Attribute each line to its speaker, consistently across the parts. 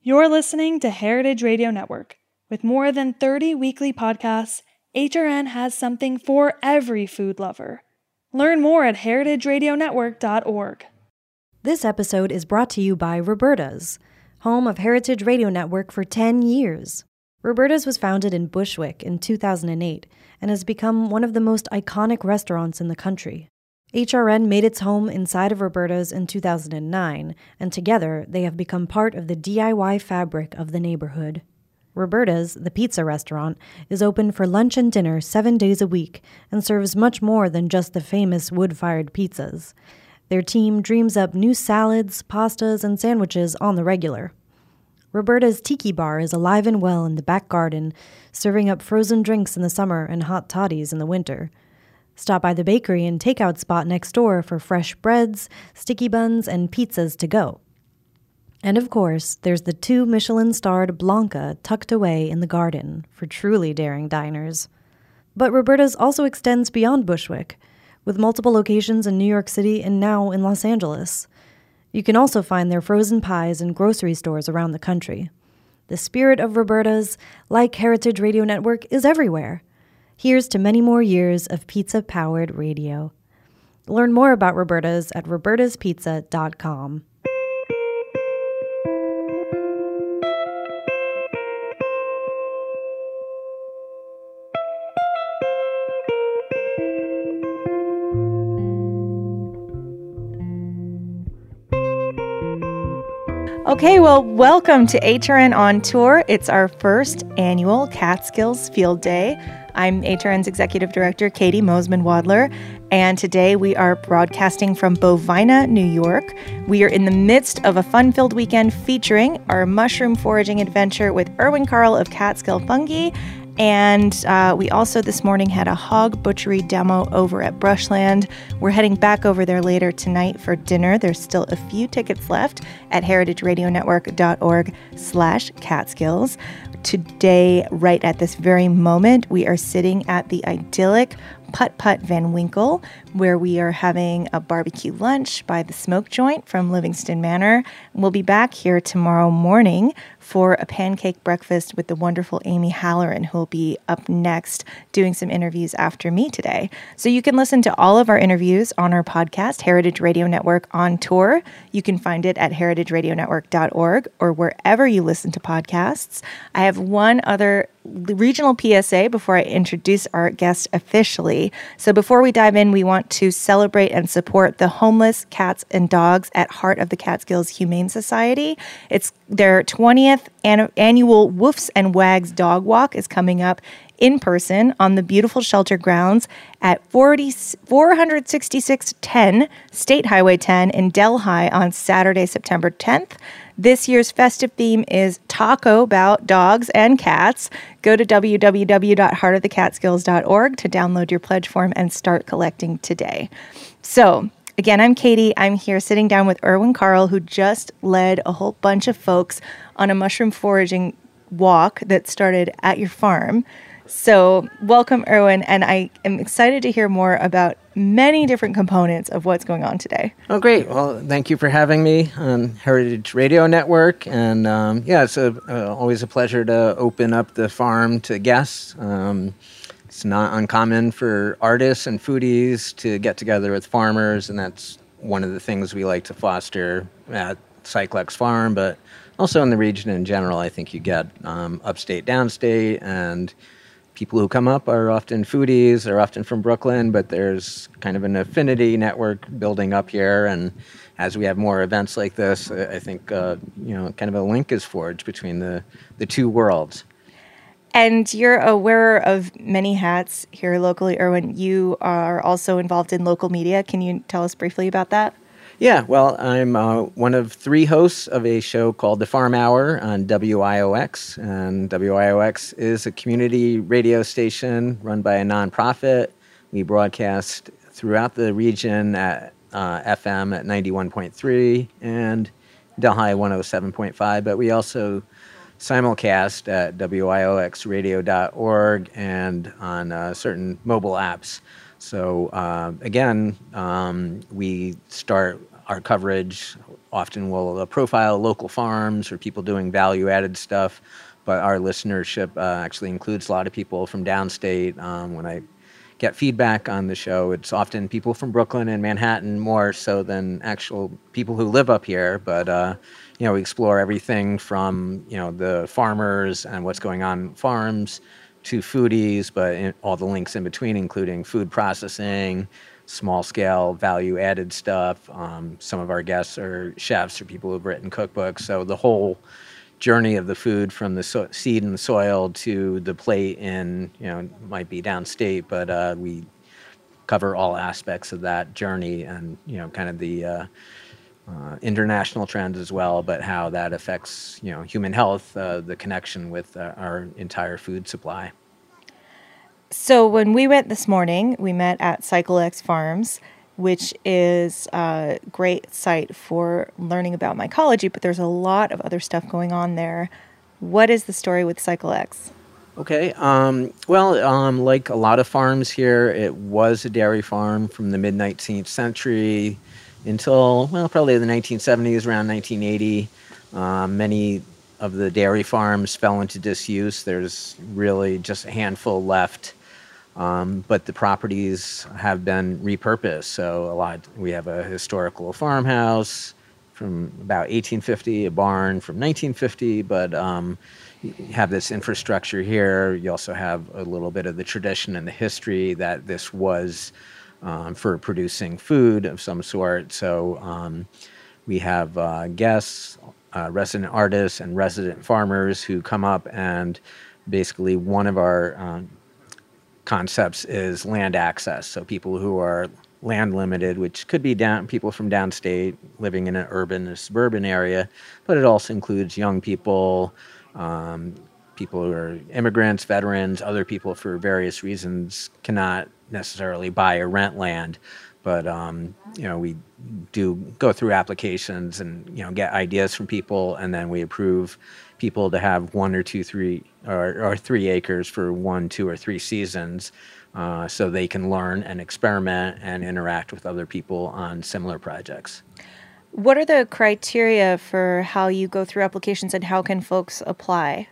Speaker 1: You're listening to Heritage Radio Network. With more than 30 weekly podcasts, HRN has something for every food lover. Learn more at heritageradionetwork.org.
Speaker 2: This episode is brought to you by Roberta's, home of Heritage Radio Network for 10 years. Roberta's was founded in Bushwick in 2008 and has become one of the most iconic restaurants in the country. HRN made its home inside of Roberta's in 2009, and together they have become part of the DIY fabric of the neighborhood. Roberta's, the pizza restaurant, is open for lunch and dinner 7 days a week and serves much more than just the famous wood-fired pizzas. Their team dreams up new salads, pastas, and sandwiches on the regular. Roberta's Tiki Bar is alive and well in the back garden, serving up frozen drinks in the summer and hot toddies in the winter. Stop by the bakery and takeout spot next door for fresh breads, sticky buns, and pizzas to go. And of course, there's the 2 Michelin-starred Blanca tucked away in the garden for truly daring diners. But Roberta's also extends beyond Bushwick, with multiple locations in New York City and now in Los Angeles. You can also find their frozen pies in grocery stores around the country. The spirit of Roberta's, like Heritage Radio Network, is everywhere. Here's to many more years of pizza-powered radio. Learn more about Roberta's at robertaspizza.com.
Speaker 3: Okay, well, welcome to HRN On Tour. It's our first annual Catskills Field Day. I'm HRN's Executive Director, Katie Mosman-Wadler, and today we are broadcasting from Bovina, New York. We are in the midst of a fun-filled weekend featuring our mushroom foraging adventure with Erwin Karl of Catskill Fungi, and we also this morning had a hog butchery demo over at Brushland. We're heading back over there later tonight for dinner. There's still a few tickets left at heritageradionetwork.org/Catskills. Today, right at this very moment, we are sitting at the idyllic Putt Putt Van Winkle, where we are having a barbecue lunch by the Smoke Joint from Livingston Manor. We'll be back here tomorrow morning for a pancake breakfast with the wonderful Amy Halloran, who will be up next doing some interviews after me today. So you can listen to all of our interviews on our podcast, Heritage Radio Network On Tour. You can find it at heritageradionetwork.org or wherever you listen to podcasts. I have one other regional PSA before I introduce our guest officially. So before we dive in, we want to celebrate and support the homeless cats and dogs at Heart of the Catskills Humane Society. It's their 20th annual Woofs and Wags Dog Walk is coming up in person on the beautiful shelter grounds at 46610 State Highway 10 in Delhi on Saturday, September 10th. This year's festive theme is Taco About Dogs and Cats. Go to www.heartofthecatskills.org to download your pledge form and start collecting today. So, again, I'm Katie. I'm here sitting down with Erwin Karl, who just led a whole bunch of folks on a mushroom foraging walk that started at your farm. So welcome, Erwin, and I am excited to hear more about many different components of what's going on today.
Speaker 4: Oh, great. Well, thank you for having me on Heritage Radio Network. And it's always a pleasure to open up the farm to guests. It's not uncommon for artists and foodies to get together with farmers, and that's one of the things we like to foster at Cyclex Farm, but also in the region in general. I think you get upstate, downstate, and people who come up are often foodies, they're often from Brooklyn, but there's kind of an affinity network building up here. And as we have more events like this, I think, kind of a link is forged between the two worlds.
Speaker 3: And you're a wearer of many hats here locally, Erwin. You are also involved in local media. Can you tell us briefly about that?
Speaker 4: Yeah, well, I'm one of 3 hosts of a show called The Farm Hour on WIOX, and WIOX is a community radio station run by a nonprofit. We broadcast throughout the region at FM at 91.3 and Delhi 107.5, but we also simulcast at WIOXradio.org and on certain mobile apps. So again, we start our coverage often will profile local farms or people doing value-added stuff, but our listenership actually includes a lot of people from downstate. When I get feedback on the show, it's often people from Brooklyn and Manhattan more so than actual people who live up here. But we explore everything from the farmers and what's going on farms to foodies, but all the links in between, including food processing, small-scale value-added stuff. Some of our guests are chefs or people who've written cookbooks. So the whole journey of the food from the seed in the soil to the plate in, might be downstate, but we cover all aspects of that journey and, kind of the international trends as well, but how that affects, human health, the connection with our entire food supply.
Speaker 3: So when we went this morning, we met at CycleX Farms, which is a great site for learning about mycology, but there's a lot of other stuff going on there. What is the story with CycleX?
Speaker 4: Okay. Like a lot of farms here, it was a dairy farm from the mid-19th century until, probably the 1970s, around 1980. Many of the dairy farms fell into disuse. There's really just a handful left. But the properties have been repurposed. So we have a historical farmhouse from about 1850, a barn from 1950, but you have this infrastructure here. You also have a little bit of the tradition and the history that this was for producing food of some sort. So we have guests, resident artists, and resident farmers who come up, and basically one of our concepts is land access. So people who are land limited, which could be people from downstate living in an urban or suburban area, but it also includes young people, people who are immigrants, veterans, other people for various reasons cannot necessarily buy or rent land. But, we do go through applications and, get ideas from people, and then we approve people to have 1 or 2, 3, or 3 acres for 1, 2, or 3 seasons, so they can learn and experiment and interact with other people on similar projects.
Speaker 3: What are the criteria for how you go through applications, and how can folks apply?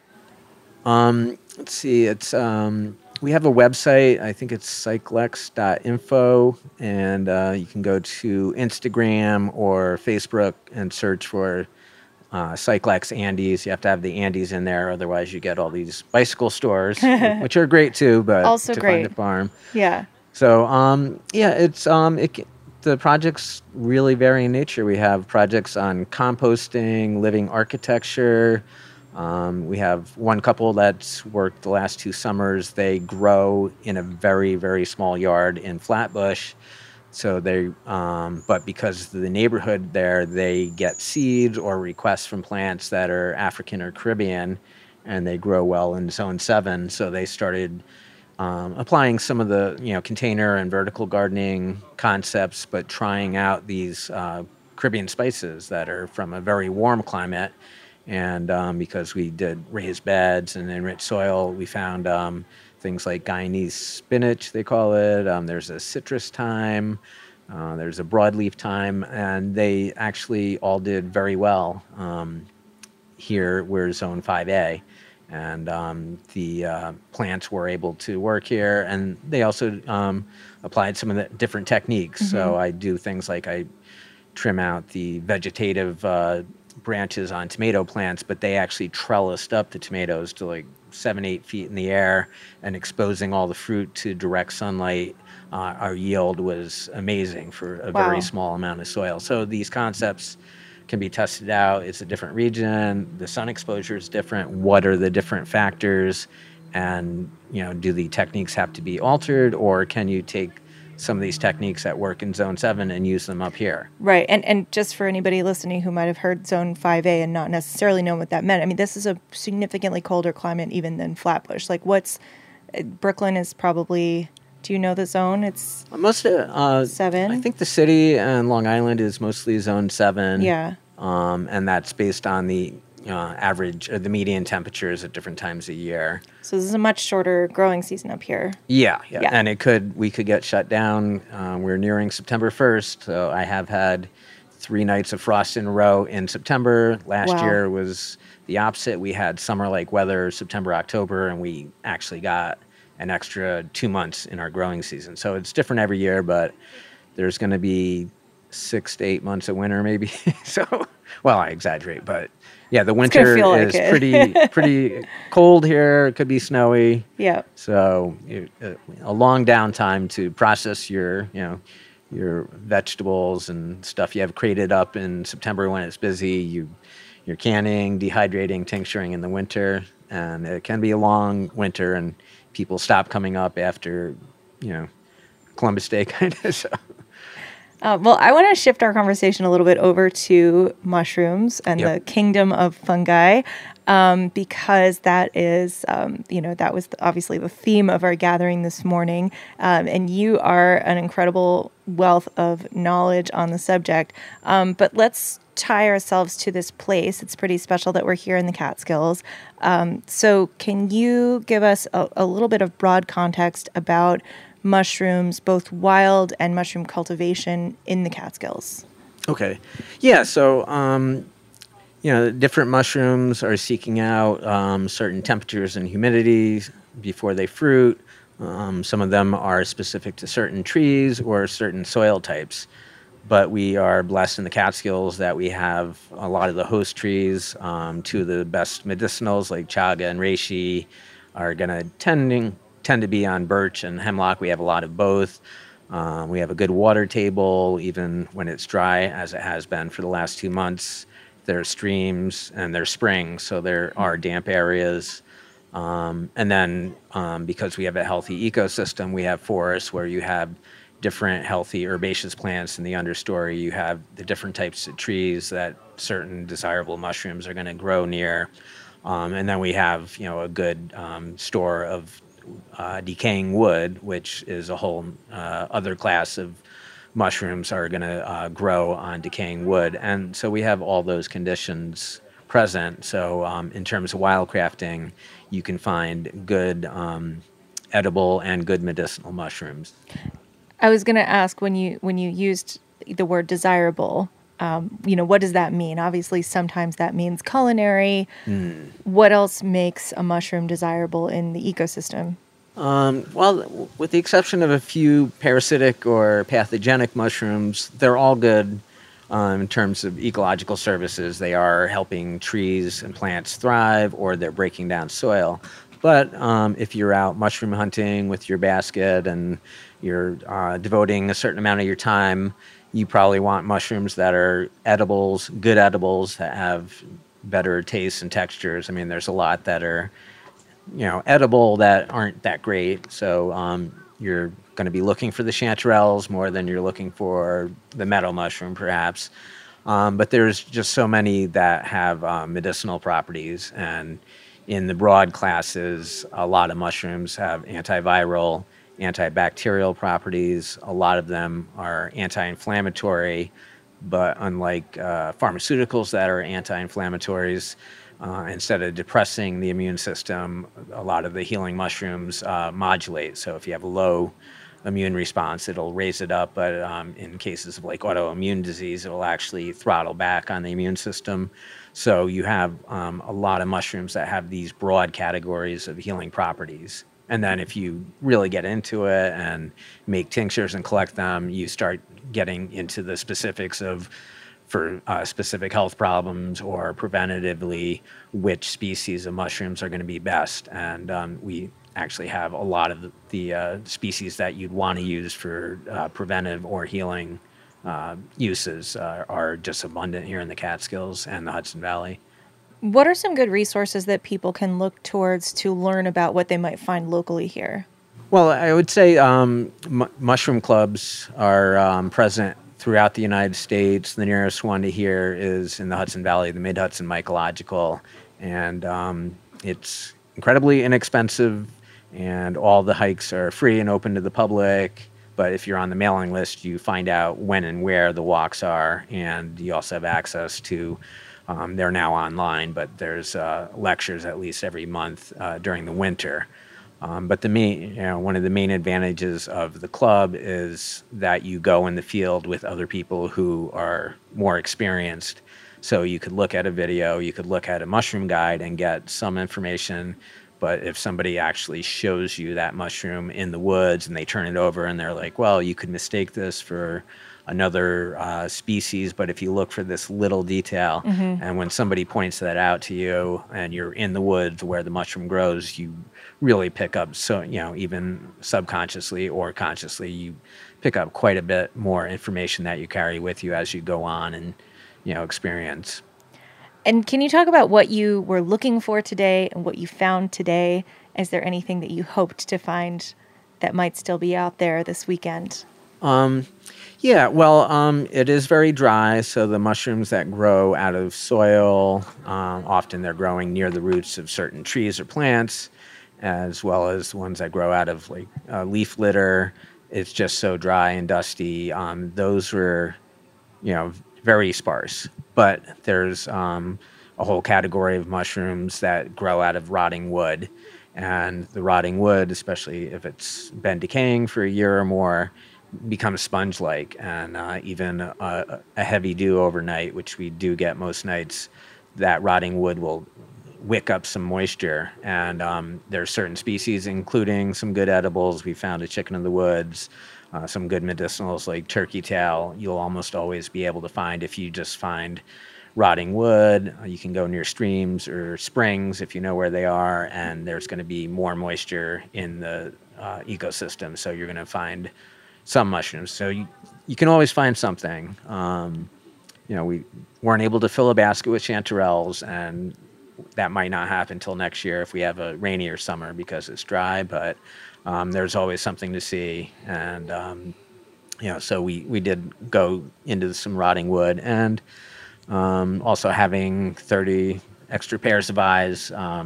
Speaker 4: Let's see. It's we have a website. I think it's cyclex.info, and you can go to Instagram or Facebook and search for Cyclex Andes. You have to have the Andes in there, otherwise you get all these bicycle stores, which are great too, but
Speaker 3: also
Speaker 4: to
Speaker 3: great.
Speaker 4: find a farm.
Speaker 3: Yeah.
Speaker 4: So it's the projects really vary in nature. We have projects on composting, living architecture. We have one couple that's worked the last 2 summers. They grow in a very, very small yard in Flatbush. So but because of the neighborhood there, they get seeds or requests from plants that are African or Caribbean, and they grow well in Zone 7. So they started applying some of the container and vertical gardening concepts, but trying out these Caribbean spices that are from a very warm climate. And because we did raised beds and enriched soil, we found things like Guyanese spinach, they call it. There's a citrus thyme. There's a broadleaf thyme. And they actually all did very well. Here, we're Zone 5A. And the plants were able to work here. And they also applied some of the different techniques. Mm-hmm. So I do things like I trim out the vegetative branches on tomato plants, but they actually trellised up the tomatoes to like 7-8 feet in the air and exposing all the fruit to direct sunlight. Our yield was amazing for a very small amount of soil. So these concepts can be tested out. It's a different region. The sun exposure is different. What are the different factors? And, do the techniques have to be altered, or can you take some of these techniques that work in Zone 7 and use them up here?
Speaker 3: Right. And just for anybody listening who might have heard Zone 5A and not necessarily known what that meant, I mean, this is a significantly colder climate even than Flatbush. Like Brooklyn is probably, do you know the zone? It's
Speaker 4: most 7. I think the city and Long Island is mostly Zone 7.
Speaker 3: Yeah.
Speaker 4: And that's based on the average or the median temperatures at different times of year.
Speaker 3: So this is a much shorter growing season up here.
Speaker 4: Yeah. And we could get shut down. We're nearing September 1st, so I have had 3 nights of frost in a row in September. Last year was the opposite. We had summer-like weather September, October, and we actually got an extra 2 months in our growing season. So it's different every year, but there's going to be 6 to 8 months of winter maybe. So, well, I exaggerate, but yeah, the winter is pretty cold here. It could be snowy.
Speaker 3: Yeah.
Speaker 4: So a long downtime to process your vegetables and stuff you have created up in September when it's busy. You're canning, dehydrating, tincturing in the winter, and it can be a long winter, and people stop coming up after, Columbus Day kind of. So.
Speaker 3: Well, I want to shift our conversation a little bit over to mushrooms and the kingdom of fungi, because that is, that was obviously the theme of our gathering this morning. And you are an incredible wealth of knowledge on the subject. But let's tie ourselves to this place. It's pretty special that we're here in the Catskills. So can you give us a little bit of broad context about mushrooms, both wild and mushroom cultivation in the Catskills?
Speaker 4: Okay. Yeah, so, different mushrooms are seeking out certain temperatures and humidity before they fruit. Some of them are specific to certain trees or certain soil types. But we are blessed in the Catskills that we have a lot of the host trees. 2 of the best medicinals, like chaga and reishi, are going to tend to be on birch and hemlock. We have a lot of both. We have a good water table, even when it's dry, as it has been for the last 2 months. There are streams and there's springs, so there are damp areas. And then because we have a healthy ecosystem, we have forests where you have different healthy herbaceous plants in the understory. You have the different types of trees that certain desirable mushrooms are going to grow near. And then we have, a good store of decaying wood, which is a whole other class of mushrooms are going to grow on decaying wood. And so we have all those conditions present. So in terms of wildcrafting, you can find good edible and good medicinal mushrooms.
Speaker 3: I was going to ask, when you used the word desirable, what does that mean? Obviously, sometimes that means culinary. What else makes a mushroom desirable in the ecosystem?
Speaker 4: Well, with the exception of a few parasitic or pathogenic mushrooms, they're all good in terms of ecological services. They are helping trees and plants thrive, or they're breaking down soil. But if you're out mushroom hunting with your basket and you're devoting a certain amount of your time, you probably want mushrooms that are edibles, good edibles that have better tastes and textures. I mean, there's a lot that are, edible that aren't that great. So you're going to be looking for the chanterelles more than you're looking for the meadow mushroom, perhaps. But there's just so many that have medicinal properties. And in the broad classes, a lot of mushrooms have antiviral, antibacterial properties. A lot of them are anti-inflammatory, but unlike pharmaceuticals that are anti-inflammatories, instead of depressing the immune system, a lot of the healing mushrooms modulate. So if you have a low immune response, it'll raise it up. But in cases of like autoimmune disease, it'll actually throttle back on the immune system. So you have a lot of mushrooms that have these broad categories of healing properties. And then if you really get into it and make tinctures and collect them, you start getting into the specifics of, for specific health problems or preventatively, which species of mushrooms are going to be best. And we actually have a lot of the species that you'd want to use for preventive or healing uses are just abundant here in the Catskills and the Hudson Valley.
Speaker 3: What are some good resources that people can look towards to learn about what they might find locally here?
Speaker 4: Well, I would say mushroom clubs are present throughout the United States. The nearest one to here is in the Hudson Valley, the Mid-Hudson Mycological, and it's incredibly inexpensive, and all the hikes are free and open to the public. But if you're on the mailing list, you find out when and where the walks are, and you also have access to They're now online, but there's lectures at least every month during the winter. But one of the main advantages of the club is that you go in the field with other people who are more experienced. So you could look at a video, you could look at a mushroom guide and get some information. But if somebody actually shows you that mushroom in the woods and they turn it over and they're like, well, you could mistake this for another species, but if you look for this little detail, and when somebody points that out to you and you're in the woods where the mushroom grows, you really pick up, so even subconsciously or consciously, you pick up quite a bit more information that you carry with you as you go on and experience.
Speaker 3: And can you talk about what you were looking for today and what you found today? Is there anything that you hoped to find that might still be out there this weekend?
Speaker 4: Yeah, well, it is very dry, so the mushrooms that grow out of soil, often they're growing near the roots of certain trees or plants, as well as ones that grow out of leaf litter. It's just so dry and dusty. Those were, very sparse. But there's a whole category of mushrooms that grow out of rotting wood. And the rotting wood, especially if it's been decaying for a year or more, becomes sponge-like. And even a heavy dew overnight, which we do get most nights, that rotting wood will wick up some moisture. And there are certain species, including some good edibles. We found a chicken of the woods, some good medicinals like turkey tail. You'll almost always be able to find if you just find rotting wood. You can go near streams or springs if you know where they are, and there's going to be more moisture in the ecosystem. So you're going to find some mushrooms. So you can always find something. We weren't able to fill a basket with chanterelles, and that might not happen until next year if we have a rainier summer because it's dry, but there's always something to see. And, so we did go into some rotting wood, and also having 30 extra pairs of eyes.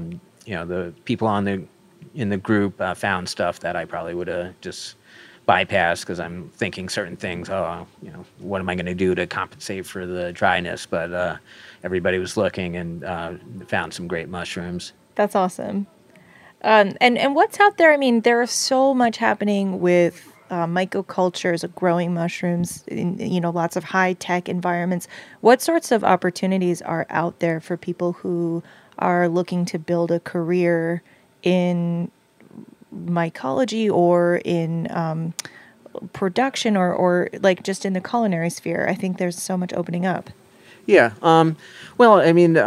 Speaker 4: The people in the group found stuff that I probably would have just bypassed because I'm thinking certain things. What am I going to do to compensate for the dryness? But everybody was looking and found some great mushrooms.
Speaker 3: That's awesome. And what's out there? I mean, there is so much happening with mycocultures, growing mushrooms in lots of high-tech environments. What sorts of opportunities are out there for people who are looking to build a career in mycology or in production or like just in the culinary sphere? I think there's so much opening up.
Speaker 4: Yeah. Well, I mean,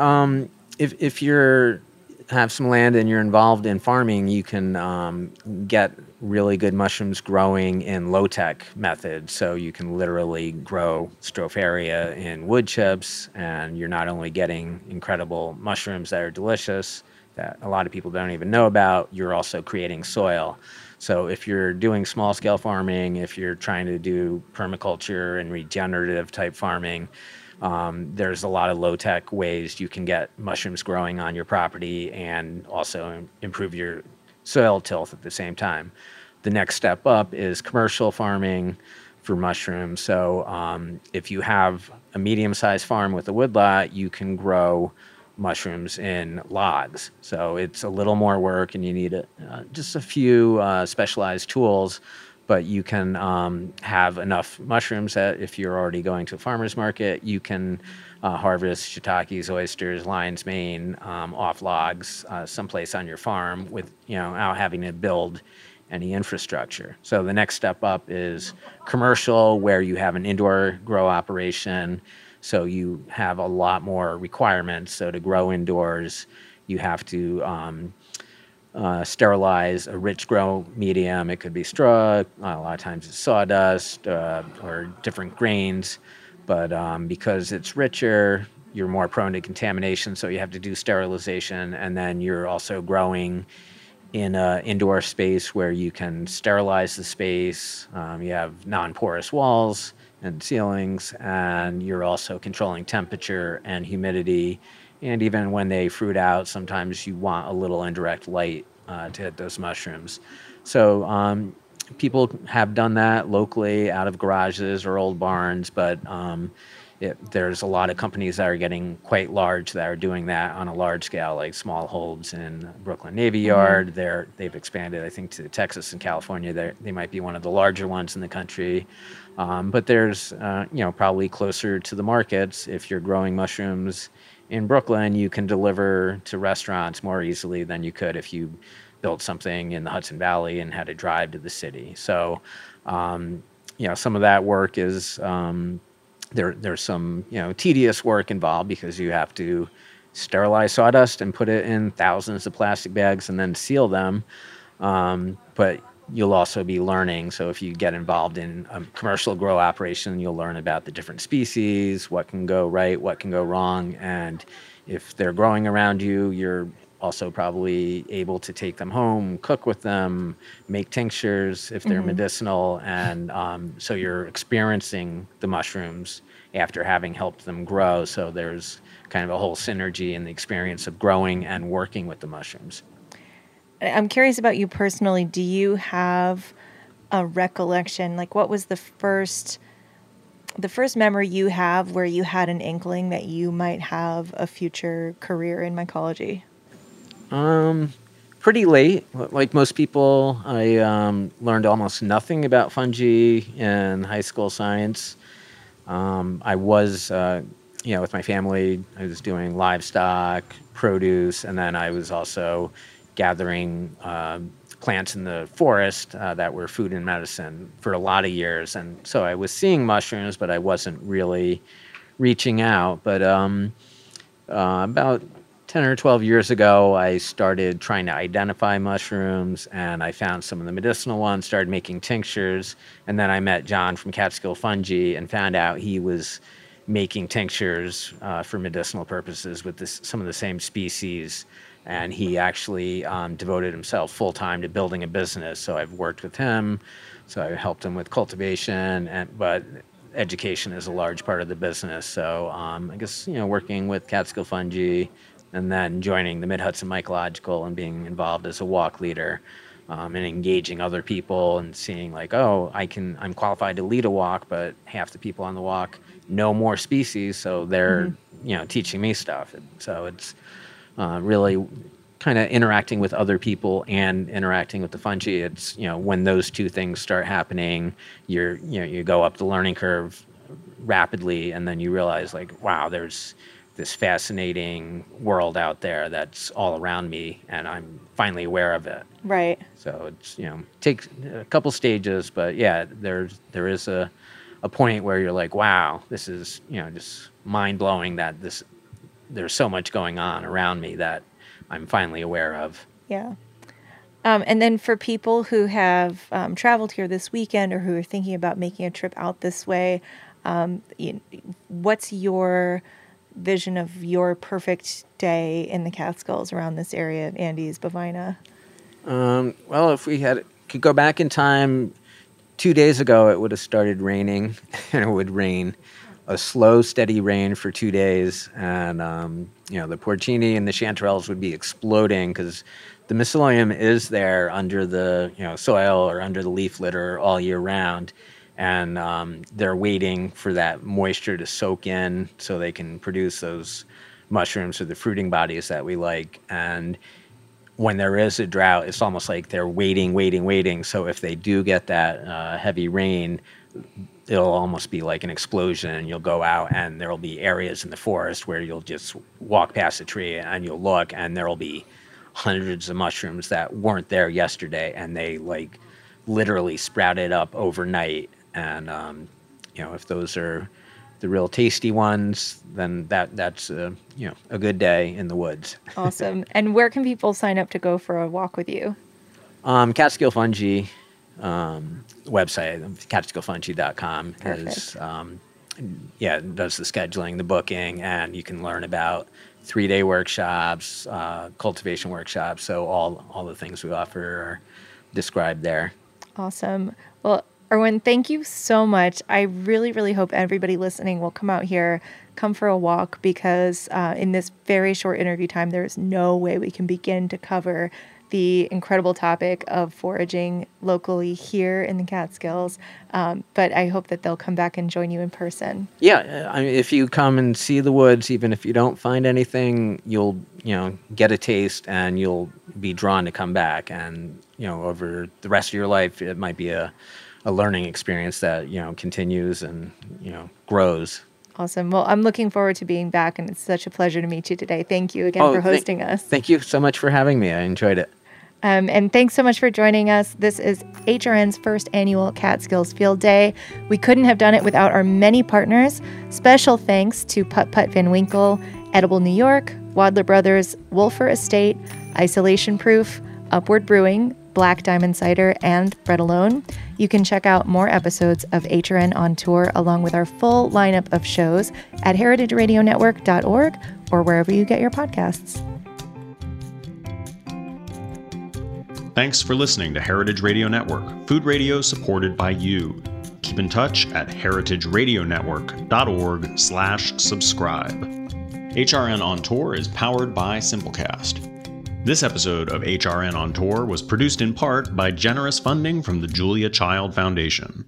Speaker 4: if you're have some land and you're involved in farming, you can get really good mushrooms growing in low-tech methods. So you can literally grow Stropharia in wood chips, and you're not only getting incredible mushrooms that are delicious, that a lot of people don't even know about, you're also creating soil. So if you're doing small-scale farming, if you're trying to do permaculture and regenerative type farming, there's a lot of low-tech ways you can get mushrooms growing on your property and also improve your soil tilth at the same time. The next step up is commercial farming for mushrooms. So if you have a medium-sized farm with a woodlot, you can grow mushrooms in logs. So it's a little more work and you need just a few specialized tools, but you can have enough mushrooms that if you're already going to a farmer's market, you can harvest shiitakes, oysters, lion's mane off logs someplace on your farm without having to build any infrastructure. So the next step up is commercial, where you have an indoor grow operation. So you have a lot more requirements. So to grow indoors, you have to sterilize a rich grow medium. It could be straw, a lot of times it's sawdust or different grains, but because it's richer, you're more prone to contamination, so you have to do sterilization, and then you're also growing in an indoor space where you can sterilize the space. You have non-porous walls and ceilings, and you're also controlling temperature and humidity. And even when they fruit out, sometimes you want a little indirect light to hit those mushrooms. So people have done that locally out of garages or old barns, but there's a lot of companies that are getting quite large that are doing that on a large scale, like Smallholds in Brooklyn Navy Yard. They've expanded, I think, to Texas and California. They might be one of the larger ones in the country. But there's, probably closer to the markets. If you're growing mushrooms in Brooklyn, you can deliver to restaurants more easily than you could if you built something in the Hudson Valley and had to drive to the city. So, some of that work is there's some tedious work involved because you have to sterilize sawdust and put it in thousands of plastic bags and then seal them. But you'll also be learning. So if you get involved in a commercial grow operation, you'll learn about the different species, what can go right, what can go wrong. And if they're growing around you, you're also probably able to take them home, cook with them, make tinctures if they're medicinal. And so you're experiencing the mushrooms after having helped them grow. So there's kind of a whole synergy in the experience of growing and working with the mushrooms.
Speaker 3: I'm curious about you personally. Do you have a recollection? Like, what was the first memory you have where you had an inkling that you might have a future career in mycology?
Speaker 4: Pretty late. Like most people, I learned almost nothing about fungi in high school science. I was, with my family, I was doing livestock, produce, and then I was also gathering plants in the forest that were food and medicine for a lot of years. And so I was seeing mushrooms, but I wasn't really reaching out. But about 10 or 12 years ago, I started trying to identify mushrooms, and I found some of the medicinal ones, started making tinctures, and then I met John from Catskill Fungi and found out he was making tinctures for medicinal purposes with some of the same species, and he actually devoted himself full-time to building a business. So I've worked with him, so I helped him with cultivation, but education is a large part of the business. So I guess, working with Catskill Fungi, and then joining the Mid-Hudson Mycological and being involved as a walk leader, and engaging other people and seeing like, I'm qualified to lead a walk, but half the people on the walk know more species, so they're teaching me stuff. And so it's really kind of interacting with other people and interacting with the fungi. It's when those two things start happening, you go up the learning curve rapidly, and then you realize like, wow, there's this fascinating world out there that's all around me, and I'm finally aware of it.
Speaker 3: Right.
Speaker 4: So it's takes a couple stages, but yeah, there is a point where you're like, wow, this is just mind blowing that there's so much going on around me that I'm finally aware of.
Speaker 3: Yeah. And then for people who have traveled here this weekend or who are thinking about making a trip out this way, what's your vision of your perfect day in the Catskills around this area of Andes, Bovina?
Speaker 4: Well, if we could go back in time 2 days ago, it would have started raining, and it would rain a slow, steady rain for 2 days, and the porcini and the chanterelles would be exploding because the mycelium is there under the soil or under the leaf litter all year round. And they're waiting for that moisture to soak in so they can produce those mushrooms or the fruiting bodies that we like. And when there is a drought, it's almost like they're waiting. So if they do get that heavy rain, it'll almost be like an explosion. And you'll go out and there'll be areas in the forest where you'll just walk past a tree and you'll look and there'll be hundreds of mushrooms that weren't there yesterday. And they like literally sprouted up overnight. And, if those are the real tasty ones, then that's a good day in the woods.
Speaker 3: Awesome. And where can people sign up to go for a walk with you?
Speaker 4: Catskill Fungi website, catskillfungi.com is, does the scheduling, the booking, and you can learn about 3-day workshops, cultivation workshops. So all the things we offer are described there.
Speaker 3: Awesome. Well, Erwin, thank you so much. I really, really hope everybody listening will come out here, come for a walk, because in this very short interview time, there is no way we can begin to cover the incredible topic of foraging locally here in the Catskills. But I hope that they'll come back and join you in person.
Speaker 4: Yeah, I mean, if you come and see the woods, even if you don't find anything, you'll get a taste and you'll be drawn to come back. And over the rest of your life, it might be a learning experience that continues and grows.
Speaker 3: Awesome. Well, I'm looking forward to being back, and it's such a pleasure to meet you today. Thank you again for hosting us.
Speaker 4: Thank you so much for having me. I enjoyed it.
Speaker 3: And thanks so much for joining us. This is HRN's first annual Catskills Field Day. We couldn't have done it without our many partners. Special thanks to Putt Putt Van Winkle, Edible New York, Wadler Brothers, Wolfer Estate, Isolation Proof, Upward Brewing, Black Diamond Cider, and Bread Alone. You can check out more episodes of HRN on Tour along with our full lineup of shows at heritageradionetwork.org or wherever you get your podcasts.
Speaker 5: Thanks for listening to Heritage Radio Network, food radio supported by you. Keep in touch at heritageradionetwork.org/subscribe. HRN on Tour is powered by Simplecast. This episode of HRN on Tour was produced in part by generous funding from the Julia Child Foundation.